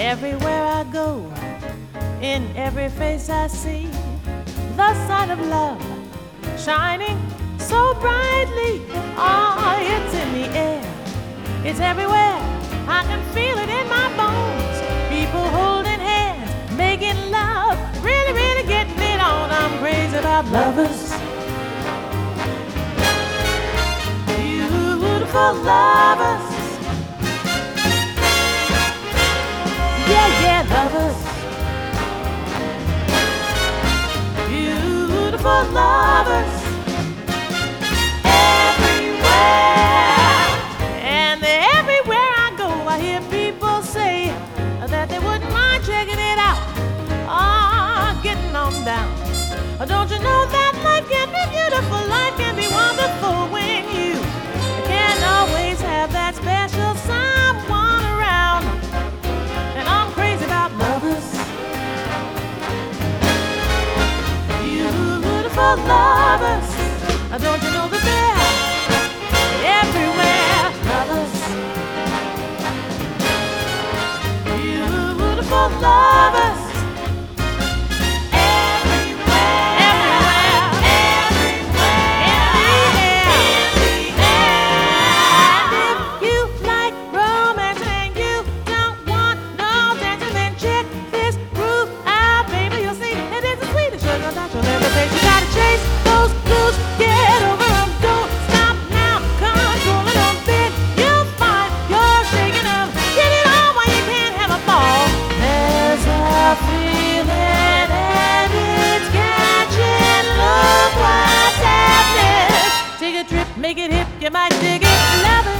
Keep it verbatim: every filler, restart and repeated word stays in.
Everywhere I go, in every face I see the sun of love shining so brightly. Oh, it's in the air, it's everywhere. I can feel it in my bones. People holding hands, making love, really, really getting it on. I'm crazy about lovers, beautiful lovers. Yeah, yeah, lovers, beautiful lovers, everywhere. And everywhere I go, I hear people say that they wouldn't mind checking it out. Ah, oh, getting on down. Don't you know that life can be beautiful, life can be wonderful when you can always have that special someone around. And I'm crazy about lovers, beautiful lovers. Don't you know that they're everywhere? Lovers, beautiful lovers. Make it hip, you might dig it, love it.